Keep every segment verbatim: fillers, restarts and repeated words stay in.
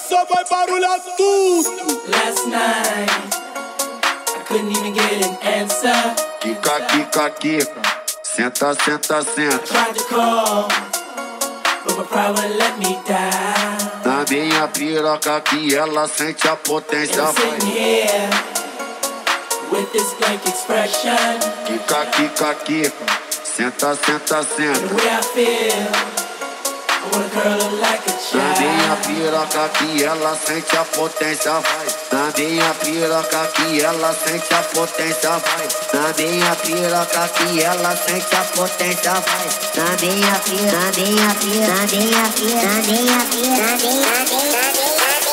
Essa vai barulhar tudo. Last night I couldn't even get an answer. Kika, kika, kika. Senta, senta, senta. Tried to call, but my pride wouldn't let me down. Na minha piroca que ela sente a potência. And I'm sitting here with this blank expression. Kika, kika, kika. Senta, senta, senta. The way I feel, I wanna curl up like a Na minha child. piroca que ela sente a potência, vai. Na minha piroca que ela sente a potência, vai. Na minha piroca que ela sente a potência, vai. Na minha piroca, na minha piroca, na minha piroca, na minha piroca, na minha piroca.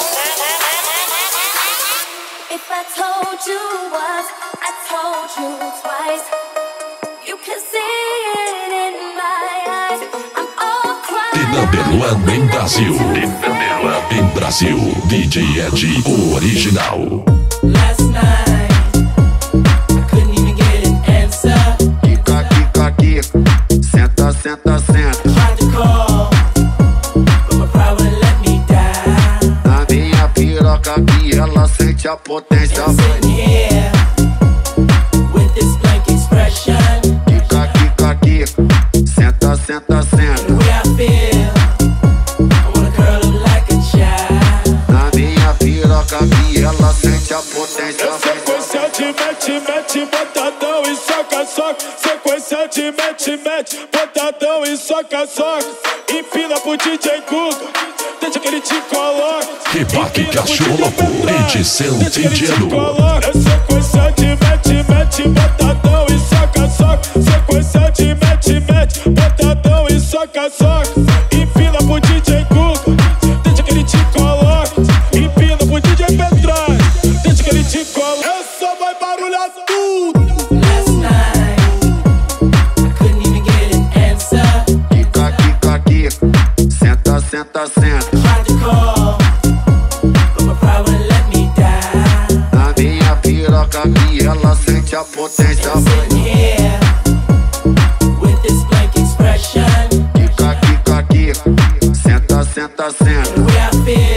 If I told you once, I told you twice. You can see it in my eyes. I'm all crying. The number one em Brasil. The number one em Brasil. D J Ed, o original. Last night I couldn't even get an answer. Kika, kika, kika. Senta, senta, senta. Tried to call, but my pride wouldn't let me down. Na minha piroca que ela sente a potência, I'm vai. sitting here with this blank expression. Kika, kika, kika. Senta, senta, The senta. way I feel, I wanna curl up like a child. Na minha piroca que ela sente a potência, vai. Sequência de mete, mete, botadão e soca, soca. Sequência de mete, mete, botadão e soca, soca. Empina pro D J Guga, deixa que ele te coloque. Rebaque cachorro, edição Deixa que ele te Tidiano. coloque. É sequência de mete, mete, botadão e soca, soca. Sequência de mete, mete, botadão e soca, soca. Empina pro D J Guga, deixa que ele te coloque. Empina pro D J Petrai, deixa que ele te coloque. Essa vai barulhar tudo. Last night I couldn't even get an answer. Kika, kika, kika. Senta, senta, senta. Tried to call, but my pride wouldn't let me down. Na minha piroca que ela sente a potência, I'm vai. sitting here with this blank expression. Kika, kika, kika. Senta, senta, The senta. way I feel,